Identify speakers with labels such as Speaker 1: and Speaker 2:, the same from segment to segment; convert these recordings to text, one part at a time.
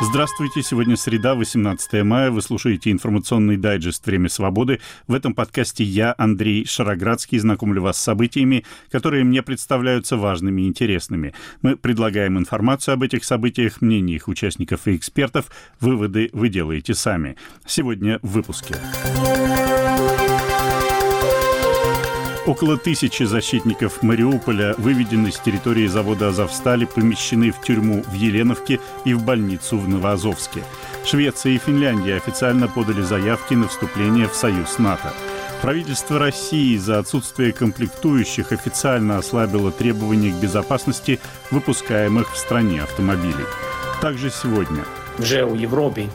Speaker 1: Здравствуйте, сегодня среда, 18 мая. Вы слушаете информационный дайджест «Время свободы». В этом подкасте я, Андрей Шароградский, знакомлю вас с событиями, которые мне представляются важными и интересными. Мы предлагаем информацию об этих событиях, мнения их участников и экспертов. Выводы вы делаете сами. Сегодня в выпуске. Около 1000 защитников Мариуполя выведены с территории завода «Азовсталь», помещены в тюрьму в Еленовке и в больницу в Новоазовске. Швеция и Финляндия официально подали заявки на вступление в союз НАТО. Правительство России из-за отсутствия комплектующих официально ослабило требования к безопасности выпускаемых в стране автомобилей. Также сегодня.
Speaker 2: В Европе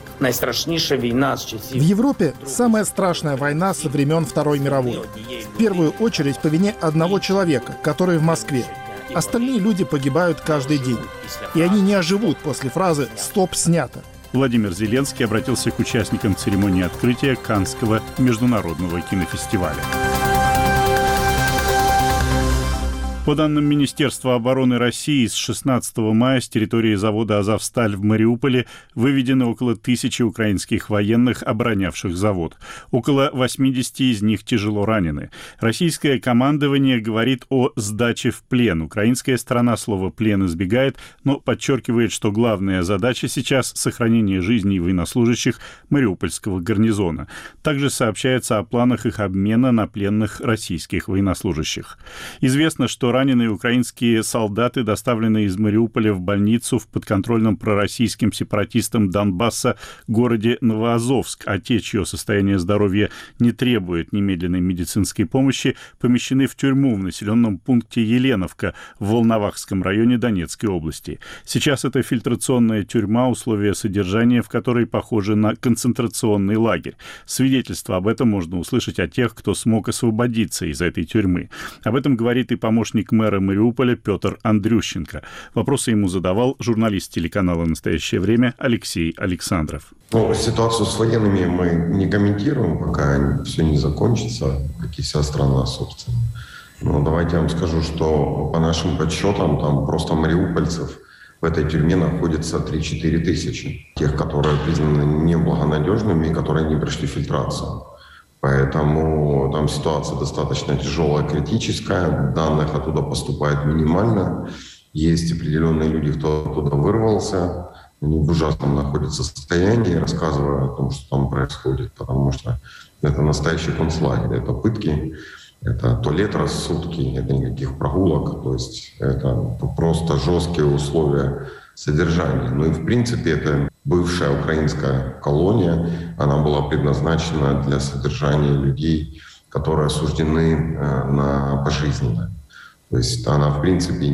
Speaker 3: самая страшная война со времен Второй мировой. В первую очередь по вине одного человека, который в Москве. Остальные люди погибают каждый день. И они не оживут после фразы «Стоп, снято».
Speaker 1: Владимир Зеленский обратился к участникам церемонии открытия Каннского международного кинофестиваля. По данным Министерства обороны России, с 16 мая с территории завода «Азовсталь» в Мариуполе выведены около 1000 украинских военных, оборонявших завод. Около 80 из них тяжело ранены. Российское командование говорит о сдаче в плен. Украинская сторона слово «плен» избегает, но подчеркивает, что главная задача сейчас – сохранение жизней военнослужащих Мариупольского гарнизона. Также сообщается о планах их обмена на пленных российских военнослужащих. Известно, что раненые украинские солдаты доставлены из Мариуполя в больницу в подконтрольном пророссийским сепаратистам Донбасса городе Новоазовск, а те, чье состояние здоровья не требует немедленной медицинской помощи, помещены в тюрьму в населенном пункте Еленовка в Волновахском районе Донецкой области. Сейчас это фильтрационная тюрьма, условия содержания в которой похожи на концентрационный лагерь. Свидетельство об этом можно услышать от тех, кто смог освободиться из этой тюрьмы. Об этом говорит и помощник мэра Мариуполя Петр Андрющенко. Вопросы ему задавал журналист телеканала «Настоящее время» Алексей Александров.
Speaker 4: Ситуацию с военными мы не комментируем, пока все не закончится, как и вся страна, собственно. Но давайте я вам скажу, что по нашим подсчетам, там просто мариупольцев в этой тюрьме находится 3-4 тысячи. Тех, которые признаны неблагонадежными и которые не прошли фильтрацию. Поэтому там ситуация достаточно тяжелая, критическая. Данных оттуда поступает минимально. Есть определенные люди, кто оттуда вырвался. Они в ужасном находятся состоянии, рассказывая о том, что там происходит. Потому что это настоящий концлагерь. Это пытки, это туалет раз в сутки, это никаких прогулок. То есть это просто жесткие условия содержания. Ну и в принципе это бывшая украинская колония, она была предназначена для содержания людей, которые осуждены на пожизненно. То есть она в принципе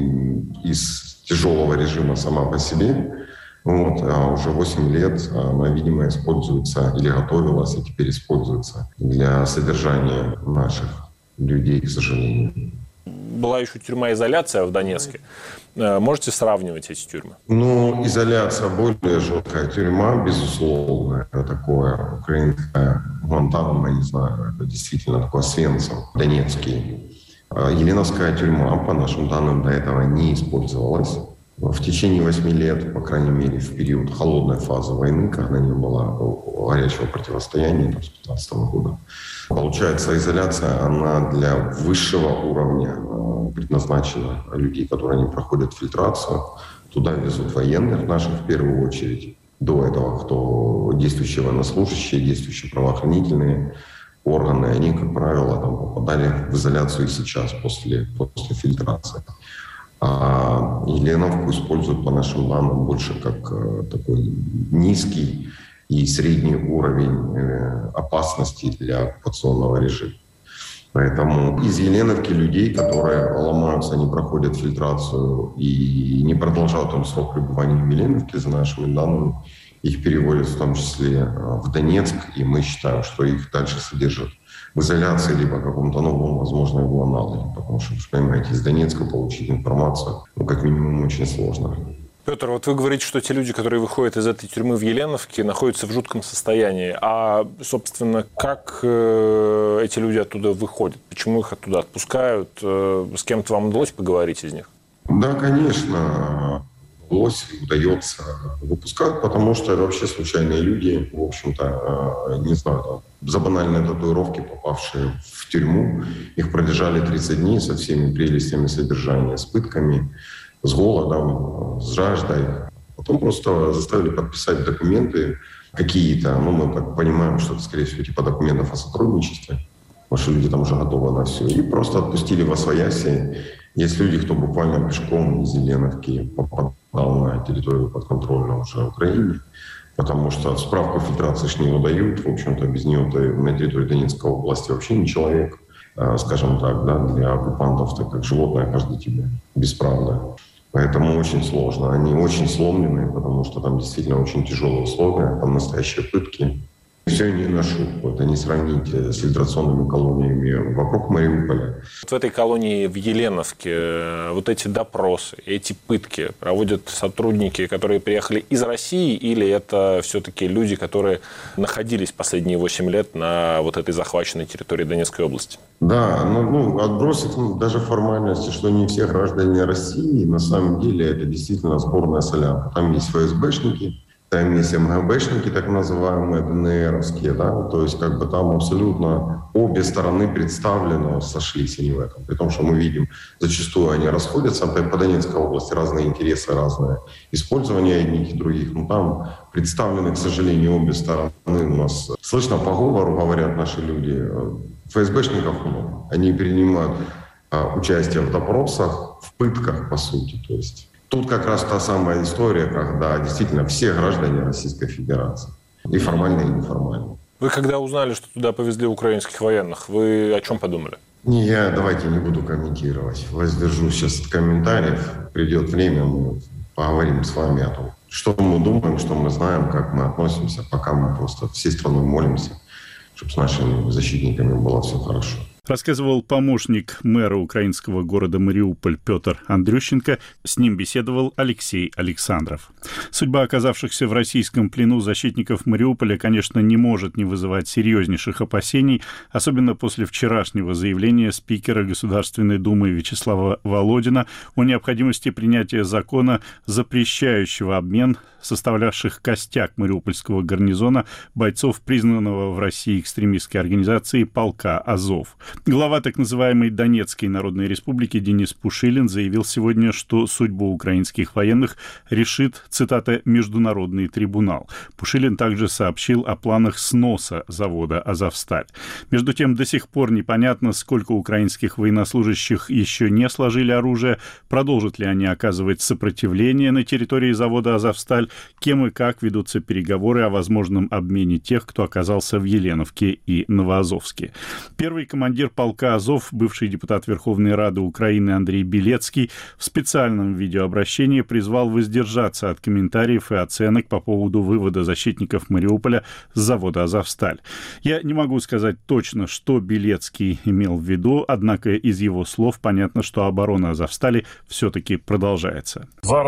Speaker 4: из тяжелого режима сама по себе, а уже 8 лет она, видимо, используется или готовилась, и теперь используется для содержания наших людей, к сожалению.
Speaker 5: Была еще тюрьма-изоляция в Донецке. Можете сравнивать эти тюрьмы?
Speaker 4: Изоляция более жесткая тюрьма, безусловно. Это такое украинское Гуантанамо, не знаю, это действительно такой Освенцим донецкий. Еленовская тюрьма, по нашим данным, до этого не использовалась. В течение 8 лет, по крайней мере, в период холодной фазы войны, когда не было горячего противостояния с 2015 года, получается, изоляция, она для высшего уровня предназначена людей, которые не проходят фильтрацию. Туда везут военных наших в первую очередь. До этого, кто действующие военнослужащие, действующие правоохранительные органы, они, как правило, там попадали в изоляцию и сейчас, после фильтрации. А Еленовку используют, по нашим данным, больше как такой низкий и средний уровень опасности для оккупационного режима. Поэтому из Еленовки людей, которые ломаются, не проходят фильтрацию и не продолжают там срок пребывания в Еленовке, за нашими данными, их переводят в том числе в Донецк, и мы считаем, что их дальше содержат в изоляции, либо каком-то новом, возможно, его аналоге. Потому что, понимаете, из Донецка получить информацию, как минимум, очень сложно.
Speaker 5: Петр, вот вы говорите, что те люди, которые выходят из этой тюрьмы в Еленовке, находятся в жутком состоянии. А, собственно, как эти люди оттуда выходят? Почему их оттуда отпускают? С кем-то вам удалось поговорить из них?
Speaker 4: Да, конечно. удается выпускать, потому что это вообще случайные люди, в общем-то, не знаю, там, за банальные татуировки, попавшие в тюрьму, их продержали 30 дней со всеми прелестями содержания, с пытками, с голодом, с жаждой. Потом просто заставили подписать документы какие-то, мы так понимаем, что это, скорее всего, типа документов о сотрудничестве, потому что люди там уже готовы на все, и просто отпустили восвояси. Есть люди, кто буквально пешком из Еленовки попадал на территорию подконтрольную уже Украине, потому что справку фильтрации ж не выдают, в общем-то, без нее ты на территории Донецкой области вообще не человек, скажем так, да, для оккупантов, так как животное каждый тебе бесправно. Поэтому очень сложно. Они очень сломлены, потому что там действительно очень тяжелые условия, там настоящие пытки. Все не на шутку. Это не сравнить с фильтрационными колониями вокруг Мариуполя.
Speaker 5: В этой колонии в Еленовке вот эти допросы, эти пытки проводят сотрудники, которые приехали из России, или это все-таки люди, которые находились последние 8 лет на вот этой захваченной территории Донецкой области?
Speaker 4: Да, отбросить даже формальности, что не все граждане России, на самом деле это действительно сборная солянка. Там есть ФСБшники, там есть МГБшники, так называемые, ДНРовские, да, то есть как бы там абсолютно обе стороны представлены, сошлись они в этом. При том, что мы видим, зачастую они расходятся, по Донецкой области разные интересы, разное использование одних и других, но там представлены, к сожалению, обе стороны у нас. Слышно по говору, говорят наши люди, ФСБшников много, они принимают участие в допросах, в пытках, по сути, то есть. Тут как раз та самая история, когда действительно все граждане Российской Федерации, и формально, и неформально.
Speaker 5: Вы когда узнали, что туда повезли украинских военных, вы о чем подумали?
Speaker 4: Давайте не буду комментировать. Воздержусь сейчас от комментариев. Придет время, мы поговорим с вами о том, что мы думаем, что мы знаем, как мы относимся, пока мы просто всей страной молимся, чтобы с нашими защитниками было все хорошо.
Speaker 1: Рассказывал помощник мэра украинского города Мариуполь Петр Андрющенко. С ним беседовал Алексей Александров. Судьба оказавшихся в российском плену защитников Мариуполя, конечно, не может не вызывать серьезнейших опасений, особенно после вчерашнего заявления спикера Государственной Думы Вячеслава Володина о необходимости принятия закона, запрещающего обмен составлявших костяк мариупольского гарнизона бойцов признанного в России экстремистской организации полка «Азов». Глава так называемой Донецкой Народной Республики Денис Пушилин заявил сегодня, что судьбу украинских военных решит, цитата, «Международный трибунал». Пушилин также сообщил о планах сноса завода «Азовсталь». Между тем, до сих пор непонятно, сколько украинских военнослужащих еще не сложили оружие, продолжат ли они оказывать сопротивление на территории завода «Азовсталь», кем и как ведутся переговоры о возможном обмене тех, кто оказался в Еленовке и Новоазовске. Первый командир полка «Азов», бывший депутат Верховной Рады Украины Андрей Белецкий, в специальном видеообращении призвал воздержаться от комментариев и оценок по поводу вывода защитников Мариуполя с завода «Азовсталь». Я не могу сказать точно, что Белецкий имел в виду, однако из его слов понятно, что оборона «Азовстали» все-таки продолжается.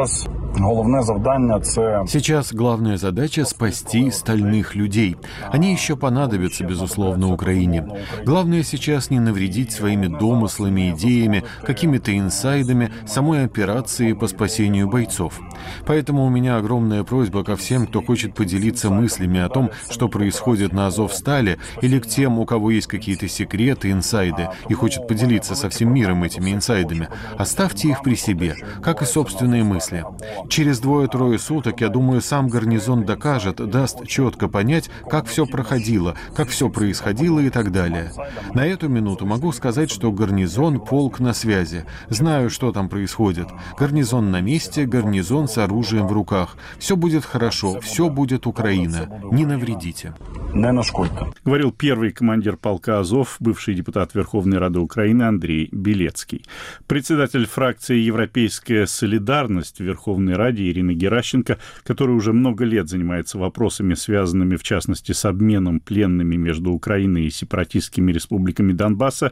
Speaker 2: Сейчас главная задача — спасти стальных людей. Они еще понадобятся, безусловно, Украине. Главное сейчас не навредить своими домыслами, идеями, какими-то инсайдами самой операции по спасению бойцов. Поэтому у меня огромная просьба ко всем, кто хочет поделиться мыслями о том, что происходит на Азовстале, или к тем, у кого есть какие-то секреты, инсайды, и хочет поделиться со всем миром этими инсайдами. Оставьте их при себе, как и собственные мысли. Через 2-3 суток, я думаю, сам гарнизон докажет, даст четко понять, как все проходило, как все происходило и так далее. На эту минуту могу сказать, что гарнизон, полк на связи. Знаю, что там происходит. Гарнизон на месте, гарнизон с оружием в руках. Все будет хорошо, все будет Украина. Не навредите.
Speaker 1: Говорил первый командир полка «Азов», бывший депутат Верховной Рады Украины Андрей Белецкий. Председатель фракции «Европейская солидарность» в Верховной Раде Ирина Геращенко, которая уже много лет занимается вопросами, связанными в частности с обменом пленными между Украиной и сепаратистскими республиками Донбасса,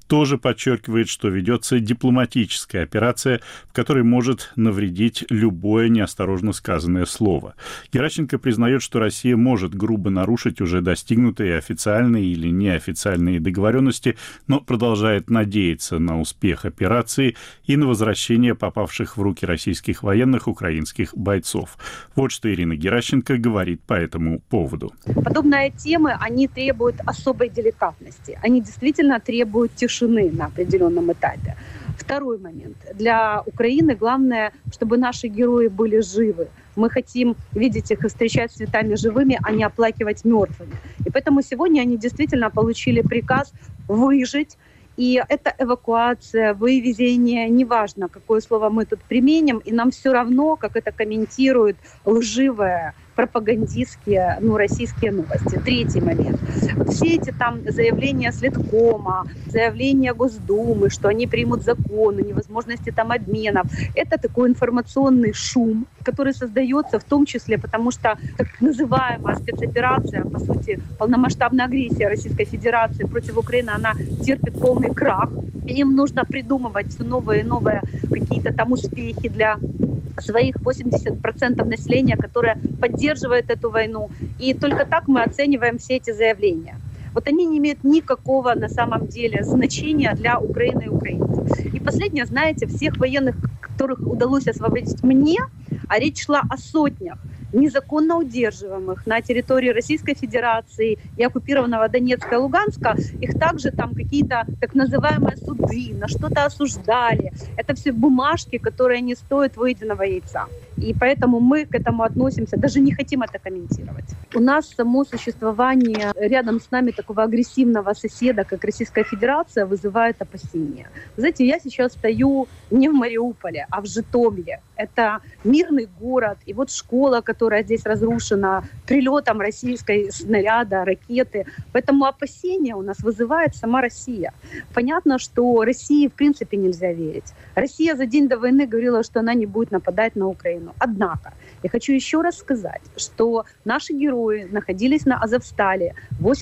Speaker 1: тоже подчеркивает, что ведется дипломатическая операция, в которой может навредить любое неосторожно сказанное слово. Геращенко признает, что Россия может грубо нарушить уже достигнутые официальные или неофициальные договоренности, но продолжает надеяться на успех операции и на возвращение попавших в руки российских военных украинских бойцов. Вот что Ирина Геращенко говорит по этому поводу.
Speaker 6: Подобные темы, они требуют особой деликатности. Они действительно требуют тишины на определенном этапе. Второй момент. Для Украины главное, чтобы наши герои были живы. Мы хотим видеть их и встречать с цветами живыми, а не оплакивать мертвыми. И поэтому сегодня они действительно получили приказ выжить. И это эвакуация, вывезение, неважно, какое слово мы тут применим, и нам все равно, как это комментируют лживые пропагандистские, российские новости. Третий момент. Вот все эти там заявления Следкома, заявления Госдумы, что они примут законы, невозможности там обменов. Это такой информационный шум, который создается в том числе, потому что так называемая спецоперация, по сути, полномасштабная агрессия Российской Федерации против Украины, она терпит полный крах. И им нужно придумывать все новые и новые какие-то там успехи для своих 80% населения, которое поддерживает эту войну. И только так мы оцениваем все эти заявления. Вот они не имеют никакого на самом деле значения для Украины и украинцев. И последнее, знаете, всех военных, которых удалось освободить мне, а речь шла о сотнях незаконно удерживаемых на территории Российской Федерации и оккупированного Донецка и Луганска, их также там какие-то так называемые суды, на что-то осуждали. Это все бумажки, которые не стоят выеденного яйца. И поэтому мы к этому относимся, даже не хотим это комментировать. У нас само существование рядом с нами такого агрессивного соседа, как Российская Федерация, вызывает опасения. Знаете, я сейчас стою не в Мариуполе, а в Житомире. Это мирный город, и вот школа, которая здесь разрушена прилетом российской снаряда, ракеты. Поэтому опасения у нас вызывает сама Россия. Понятно, что России в принципе нельзя верить. Россия за день до войны говорила, что она не будет нападать на Украину. Однако, я хочу еще раз сказать, что наши герои находились на Азовстале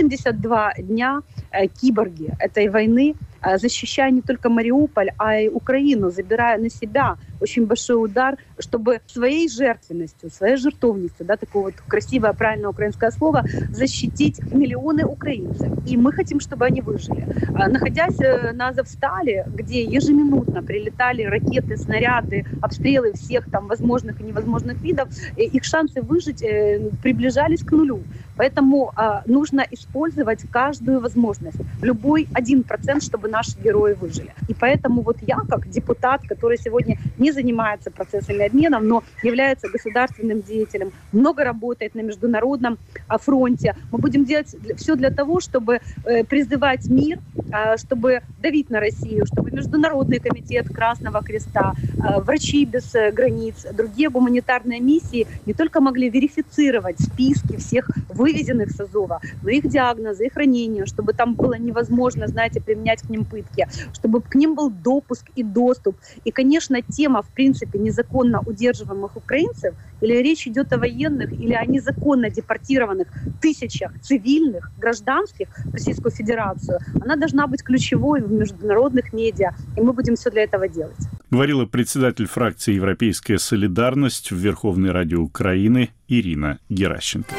Speaker 6: 82 дня, киборги этой войны, защищая не только Мариуполь, а и Украину, забирая на себя очень большой удар, чтобы своей жертвенностью, своей жертовностью, такое вот красивое, правильное украинское слово, защитить миллионы украинцев. И мы хотим, чтобы они выжили. Находясь на Азовстале, где ежеминутно прилетали ракеты, снаряды, обстрелы всех там возможных и невозможных видов, их шансы выжить приближались к нулю. Поэтому нужно использовать каждую возможность, любой 1%, чтобы наши герои выжили. И поэтому вот я, как депутат, который сегодня не занимается процессами обменов, но является государственным деятелем, много работает на международном фронте, мы будем делать все для того, чтобы призывать мир, чтобы давить на Россию, чтобы Международный комитет Красного Креста, Врачи без границ, другие гуманитарные миссии не только могли верифицировать списки всех вывезенных с Азова, но их диагнозы, их ранения, чтобы там было невозможно, применять к ним пытки, чтобы к ним был допуск и доступ. И, конечно, тема, в принципе, незаконно удерживаемых украинцев, или речь идет о военных, или о незаконно депортированных тысячах цивильных, гражданских в Российскую Федерацию, она должна быть ключевой в международных медиа, и мы будем все для этого делать.
Speaker 1: Говорила председатель фракции «Европейская солидарность» в Верховной Раде Украины Ирина Геращенко.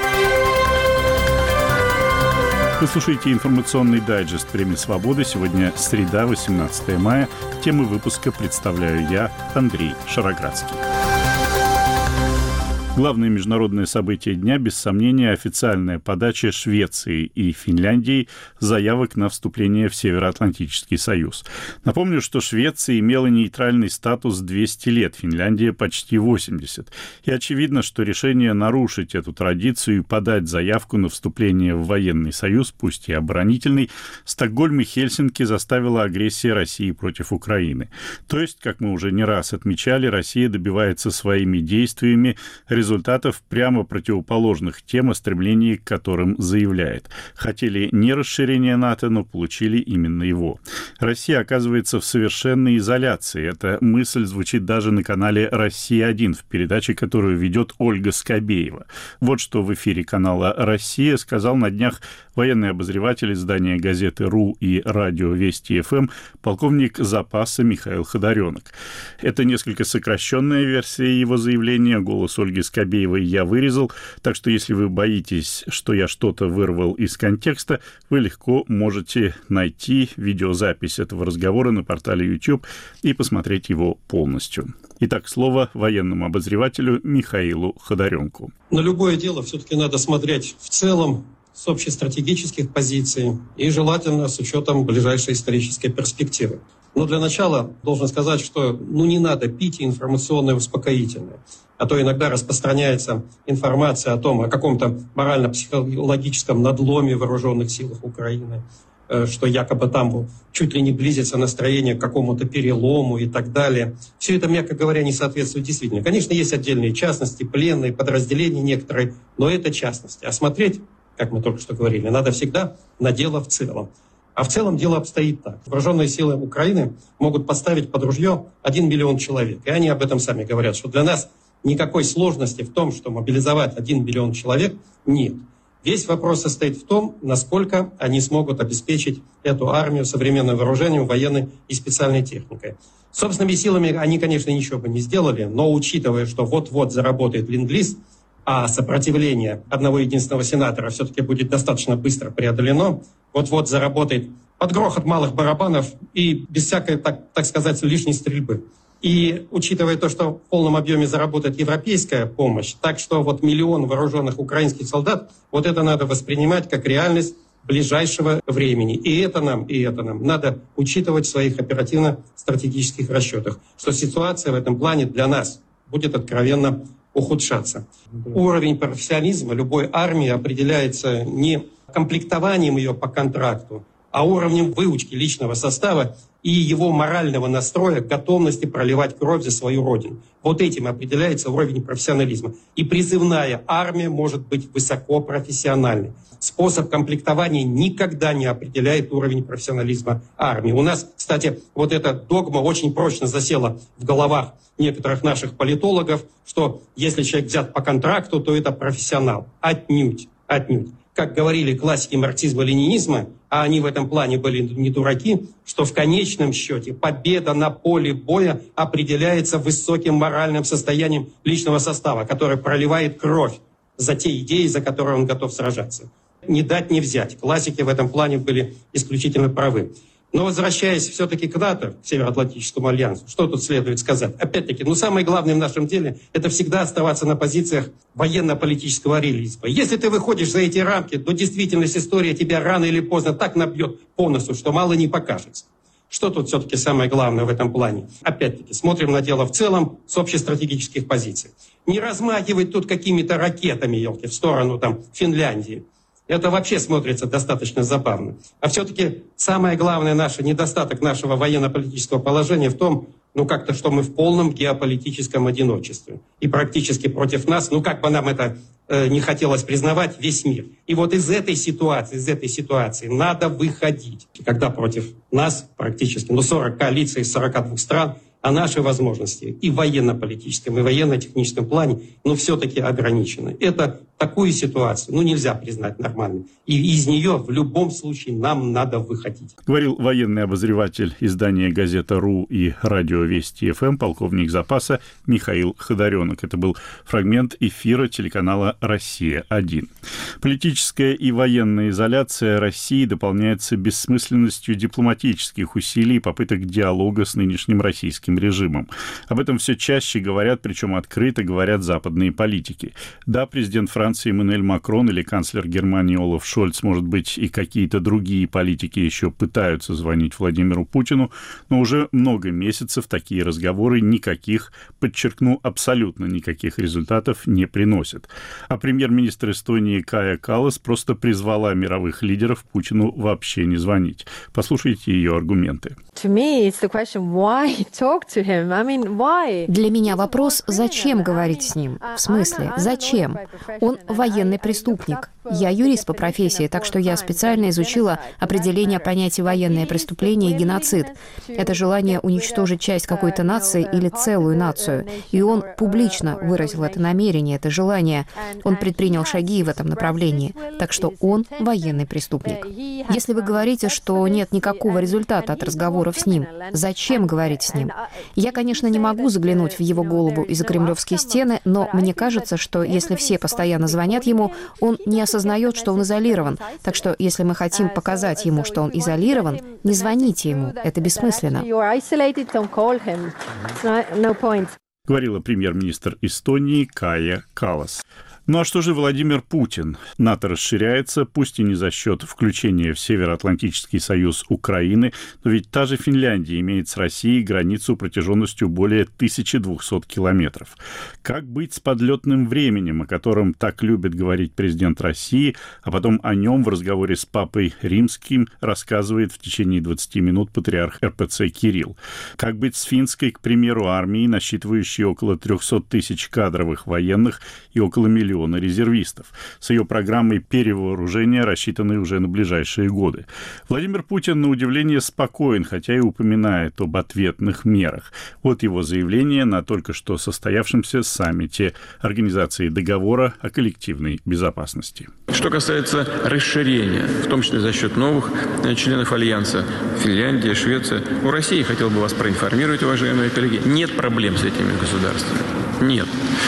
Speaker 1: Вы слушаете информационный дайджест «Премии Свободы». Сегодня среда, 18 мая. Темы выпуска представляю я, Андрей Шароградский. Главное международное событие дня, без сомнения, официальная подача Швеции и Финляндии заявок на вступление в Североатлантический союз. Напомню, что Швеция имела нейтральный статус 200 лет, Финляндия почти 80. И очевидно, что решение нарушить эту традицию и подать заявку на вступление в военный союз, пусть и оборонительный, Стокгольм и Хельсинки заставила агрессия России против Украины. То есть, как мы уже не раз отмечали, Россия добивается своими действиями результатов результатов прямо противоположных тем, о стремлении к которым заявляет. Хотели не расширение НАТО, но получили именно его. Россия оказывается в совершенной изоляции. Эта мысль звучит даже на канале «Россия-1», в передаче, которую ведет Ольга Скобеева. Вот что в эфире канала «Россия» сказал на днях военный обозреватель издания газеты «РУ» и радио «Вести ФМ» полковник запаса Михаил Ходоренок. Это несколько сокращенная версия его заявления. Голос Ольги Скобеевой я вырезал, так что если вы боитесь, что я что-то вырвал из контекста, вы легко можете найти видеозапись этого разговора на портале YouTube и посмотреть его полностью. Итак, слово военному обозревателю Михаилу Ходоренку.
Speaker 7: На любое дело все-таки надо смотреть в целом, с общестратегических позиций и желательно с учетом ближайшей исторической перспективы. Но для начала должен сказать, что не надо пить информационное успокоительное. А то иногда распространяется информация о каком-то морально-психологическом надломе в вооруженных силах Украины, что якобы там чуть ли не близится настроение к какому-то перелому и так далее. Все это, мягко говоря, не соответствует действительности. Конечно, есть отдельные частности, пленные, подразделения некоторые, но это частности. А смотреть, как мы только что говорили, надо всегда на дело в целом. А в целом дело обстоит так. Вооруженные силы Украины могут поставить под ружье 1 миллион человек. И они об этом сами говорят, что для нас никакой сложности в том, что мобилизовать 1 миллион человек, нет. Весь вопрос состоит в том, насколько они смогут обеспечить эту армию современным вооружением, военной и специальной техникой. Собственными силами они, конечно, ничего бы не сделали, но учитывая, что вот-вот заработает ленд-лиз, а сопротивление одного единственного сенатора все-таки будет достаточно быстро преодолено, вот-вот заработает под грохот малых барабанов и без всякой, так сказать, лишней стрельбы. И учитывая то, что в полном объеме заработает европейская помощь, так что 1 миллион вооруженных украинских солдат, это надо воспринимать как реальность ближайшего времени. И это нам надо учитывать в своих оперативно-стратегических расчетах, что ситуация в этом плане для нас будет откровенно ухудшаться. Уровень профессионализма любой армии определяется не комплектованием ее по контракту, а уровнем выучки личного состава и его морального настроя, готовности проливать кровь за свою родину. Этим определяется уровень профессионализма. И призывная армия может быть высокопрофессиональной. Способ комплектования никогда не определяет уровень профессионализма армии. У нас, кстати, эта догма очень прочно засела в головах некоторых наших политологов, что если человек взят по контракту, то это профессионал. Отнюдь. Как говорили классики марксизма-ленинизма, а они в этом плане были не дураки, что в конечном счете победа на поле боя определяется высоким моральным состоянием личного состава, который проливает кровь за те идеи, за которые он готов сражаться. Не дать, не взять. Классики в этом плане были исключительно правы. Но возвращаясь все-таки к НАТО, к Североатлантическому альянсу, что тут следует сказать? Опять-таки, самое главное в нашем деле – это всегда оставаться на позициях военно-политического реализма. Если ты выходишь за эти рамки, то действительность история тебя рано или поздно так набьет по носу, что мало не покажется. Что тут все-таки самое главное в этом плане? Опять-таки, смотрим на дело в целом с общестратегических позиций. Не размахивать тут какими-то ракетами, в сторону Финляндии. Это вообще смотрится достаточно забавно. А все-таки самое главное недостаток нашего военно-политического положения в том, что мы в полном геополитическом одиночестве. И практически против нас, как бы нам это не хотелось признавать, весь мир. И из этой ситуации надо выходить. Когда против нас практически 40 коалиций из 42 стран, а наши возможности и в военно-политическом, и в военно-техническом плане, все-таки ограничены. Это такую ситуацию, нельзя признать нормальной. И из нее в любом случае нам надо выходить.
Speaker 1: Говорил военный обозреватель издания газета «РУ» и радио «Вести ФМ» полковник запаса Михаил Ходоренок. Это был фрагмент эфира телеканала «Россия-1». Политическая и военная изоляция России дополняется бессмысленностью дипломатических усилий и попыток диалога с нынешним российским режимом. Об этом все чаще говорят, причем открыто говорят западные политики. Да, президент Франции Эммануэль Макрон или канцлер Германии Олаф Шольц, может быть, и какие-то другие политики еще пытаются звонить Владимиру Путину, но уже много месяцев такие разговоры никаких, подчеркну, абсолютно никаких результатов не приносят. А премьер-министр Эстонии Кая Каллас просто призвала мировых лидеров Путину вообще не звонить. Послушайте ее аргументы.
Speaker 8: Для меня вопрос, зачем говорить с ним? В смысле, зачем? Он военный преступник. Я юрист по профессии, так что я специально изучила определение понятий военное преступление и геноцид. Это желание уничтожить часть какой-то нации или целую нацию. И он публично выразил это намерение, это желание. Он предпринял шаги в этом направлении. Так что он военный преступник. Если вы говорите, что нет никакого результата от разговоров с ним, зачем говорить с ним? Я, конечно, не могу заглянуть в его голову из-за кремлевские стены, но мне кажется, что если все постоянно звонят ему, он не осознает, что он изолирован. Так что, если мы хотим показать ему, что он изолирован, не звоните ему. Это бессмысленно.
Speaker 1: Говорила премьер-министр Эстонии Кая Каллас. Ну а что же Владимир Путин? НАТО расширяется, пусть и не за счет включения в Североатлантический союз Украины, но ведь та же Финляндия имеет с Россией границу протяженностью более 1200 километров. Как быть с подлетным временем, о котором так любит говорить президент России, а потом о нем в разговоре с Папой Римским рассказывает в течение 20 минут патриарх РПЦ Кирилл? Как быть с финской, к примеру, армией, насчитывающей около 300 тысяч кадровых военных и около миллиона резервистов, с ее программой перевооружения, рассчитанной уже на ближайшие годы? Владимир Путин, на удивление, спокоен, хотя и упоминает об ответных мерах. Вот его заявление на только что состоявшемся саммите Организации договора о коллективной безопасности.
Speaker 9: Что касается расширения, в том числе за счет новых членов Альянса, Финляндия, Швеция, у России, хотел бы вас проинформировать, уважаемые коллеги, нет проблем с этими государствами. Нет.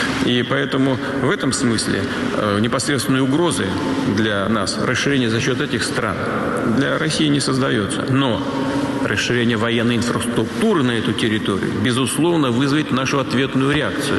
Speaker 9: И поэтому в этом смысле непосредственной угрозы для нас расширение за счет этих стран для России не создается. Но расширение военной инфраструктуры на эту территорию, безусловно, вызовет нашу ответную реакцию.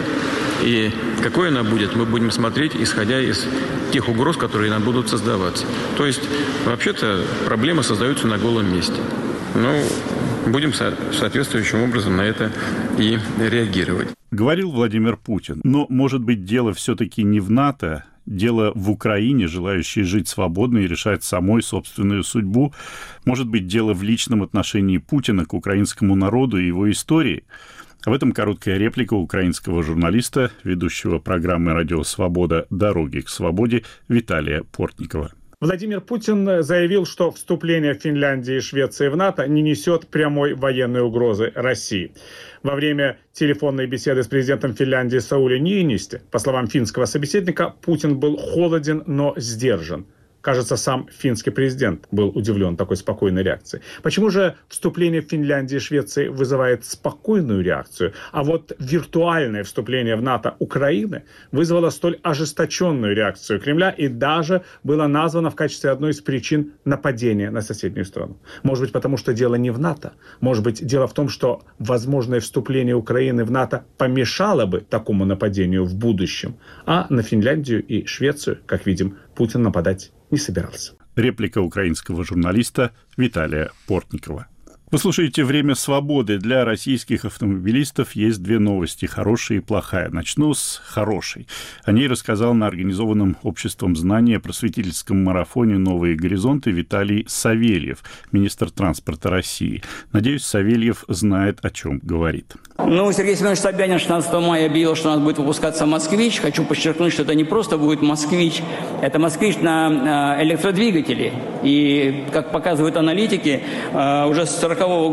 Speaker 9: И какой она будет, мы будем смотреть, исходя из тех угроз, которые нам будут создаваться. То есть, вообще-то, проблемы создаются на голом месте. Но будем соответствующим образом на это и реагировать.
Speaker 1: Говорил Владимир Путин. Но, может быть, дело все-таки не в НАТО, дело в Украине, желающей жить свободно и решать самой собственную судьбу. Может быть, дело в личном отношении Путина к украинскому народу и его истории. В этом короткая реплика украинского журналиста, ведущего программы «Радио Свобода. Дороги к свободе» Виталия Портникова.
Speaker 10: Владимир Путин заявил, что вступление Финляндии и Швеции в НАТО не несет прямой военной угрозы России. Во время телефонной беседы с президентом Финляндии Саули Ниинисте, по словам финского собеседника, Путин был холоден, но сдержан. Кажется, сам финский президент был удивлен такой спокойной реакцией. Почему же вступление Финляндии и Швеции вызывает спокойную реакцию, а вот виртуальное вступление в НАТО Украины вызвало столь ожесточенную реакцию Кремля и даже было названо в качестве одной из причин нападения на соседнюю страну? Может быть, потому что дело не в НАТО? Может быть, дело в том, что возможное вступление Украины в НАТО помешало бы такому нападению в будущем, а на Финляндию и Швецию, как видим, Путин нападать не собирался.
Speaker 1: Реплика украинского журналиста Виталия Портникова. Вы слушаете «Время свободы». Для российских автомобилистов есть две новости – хорошая и плохая. Начну с хорошей. О ней рассказал на организованном Обществом знания просветительском марафоне «Новые горизонты» Виталий Савельев, министр транспорта России. Надеюсь, Савельев знает, о чем говорит.
Speaker 11: Сергей Семенович Собянин 16 мая объявил, что у нас будет выпускаться «Москвич». Хочу подчеркнуть, что это не просто будет «Москвич», это «Москвич» на электродвигателе. И, как показывают аналитики, уже с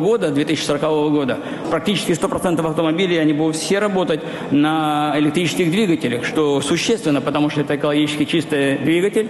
Speaker 11: 2040 года, практически 100% автомобилей, они будут все работать на электрических двигателях, что существенно, потому что это экологически чистый двигатель,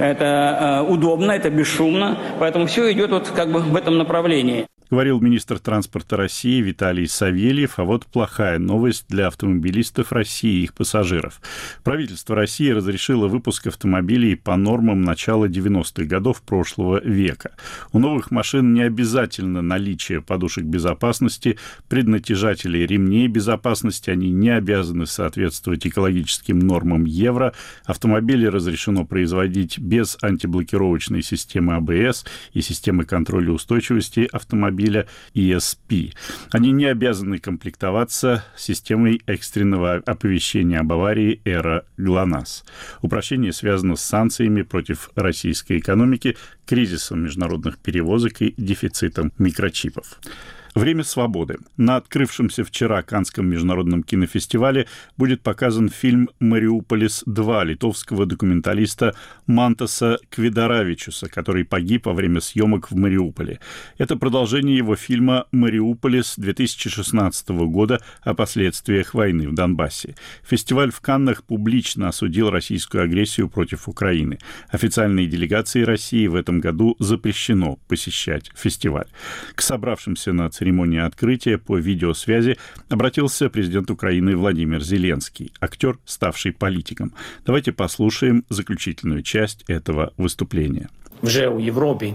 Speaker 11: это удобно, это бесшумно, поэтому все идет в этом направлении.
Speaker 1: Говорил министр транспорта России Виталий Савельев. А вот плохая новость для автомобилистов России и их пассажиров. Правительство России разрешило выпуск автомобилей по нормам начала 90-х годов прошлого века. У новых машин не обязательно наличие подушек безопасности, преднатяжателей ремней безопасности. Они не обязаны соответствовать экологическим нормам Евро. Автомобили разрешено производить без антиблокировочной системы АБС и системы контроля устойчивости автомобиля ESP. Они не обязаны комплектоваться системой экстренного оповещения об аварии «Эра ГЛОНАСС». Упрощение связано с санкциями против российской экономики, кризисом международных перевозок и дефицитом микрочипов. Время свободы. На открывшемся вчера Каннском международном кинофестивале будет показан фильм «Мариуполис 2» литовского документалиста Мантаса Квидаравичуса, который погиб во время съемок в Мариуполе. Это продолжение его фильма «Мариуполис» 2016 года о последствиях войны в Донбассе. Фестиваль в Каннах публично осудил российскую агрессию против Украины. Официальные делегации России в этом году запрещено посещать фестиваль. К собравшимся на церемонии открытия по видеосвязи обратился президент Украины Владимир Зеленский, актер, ставший политиком. Давайте послушаем заключительную часть этого выступления.
Speaker 3: В Европе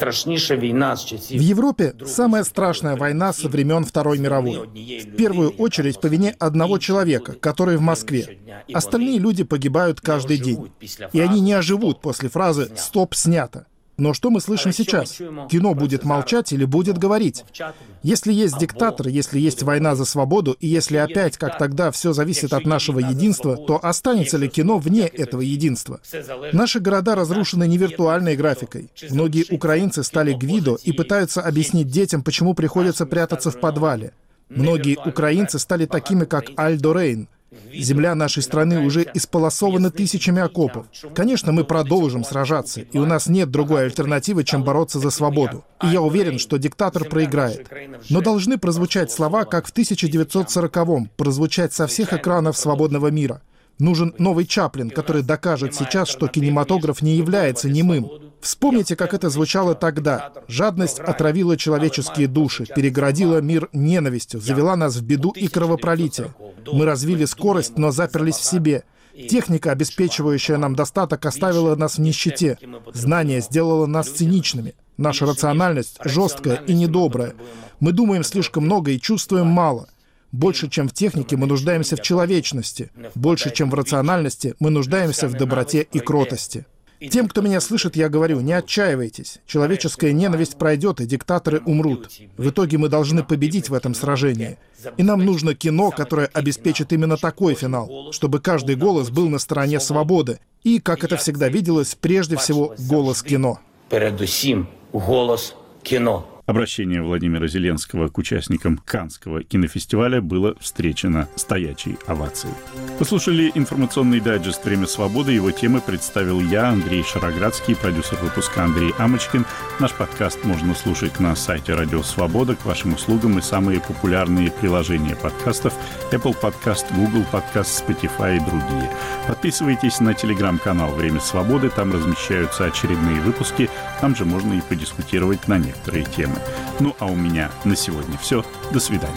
Speaker 3: самая страшная война со времен Второй мировой. В первую очередь по вине одного человека, который в Москве. Остальные люди погибают каждый день. И они не оживут после фразы «стоп, снято». Но что мы слышим сейчас? Кино будет молчать или будет говорить? Если есть диктатор, если есть война за свободу, и если опять, как тогда, все зависит от нашего единства, то останется ли кино вне этого единства? Наши города разрушены не виртуальной графикой. Многие украинцы стали Гвидо и пытаются объяснить детям, почему приходится прятаться в подвале. Многие украинцы стали такими, как Альдо Рейн. Земля нашей страны уже исполосована тысячами окопов. Конечно, мы продолжим сражаться, и у нас нет другой альтернативы, чем бороться за свободу. И я уверен, что диктатор проиграет. Но должны прозвучать слова, как в 1940-м, прозвучать со всех экранов свободного мира. Нужен новый Чаплин, который докажет сейчас, что кинематограф не является немым. Вспомните, как это звучало тогда. Жадность отравила человеческие души, перегородила мир ненавистью, завела нас в беду и кровопролитие. Мы развили скорость, но заперлись в себе. Техника, обеспечивающая нам достаток, оставила нас в нищете. Знание сделало нас циничными. Наша рациональность жесткая и недобрая. Мы думаем слишком много и чувствуем мало. Больше, чем в технике, мы нуждаемся в человечности. Больше, чем в рациональности, мы нуждаемся в доброте и кротости. Тем, кто меня слышит, я говорю, не отчаивайтесь. Человеческая ненависть пройдет, и диктаторы умрут. В итоге мы должны победить в этом сражении. И нам нужно кино, которое обеспечит именно такой финал, чтобы каждый голос был на стороне свободы. И, как это всегда виделось, прежде всего, голос кино.
Speaker 1: Передусім голос кино. Обращение Владимира Зеленского к участникам Каннского кинофестиваля было встречено стоячей овацией. Вы слушали информационный дайджест «Время свободы». Его темы представил я, Андрей Шароградский, продюсер выпуска Андрей Амочкин. Наш подкаст можно слушать на сайте Радио Свобода. К вашим услугам и самые популярные приложения подкастов: Apple Podcast, Google Podcast, Spotify и другие. Подписывайтесь на телеграм-канал «Время свободы». Там размещаются очередные выпуски. Там же можно и подискутировать на некоторые темы. Ну, а у меня на сегодня все. До свидания.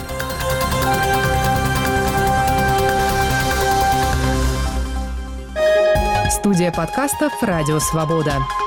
Speaker 12: Студия подкастов «Радио Свобода».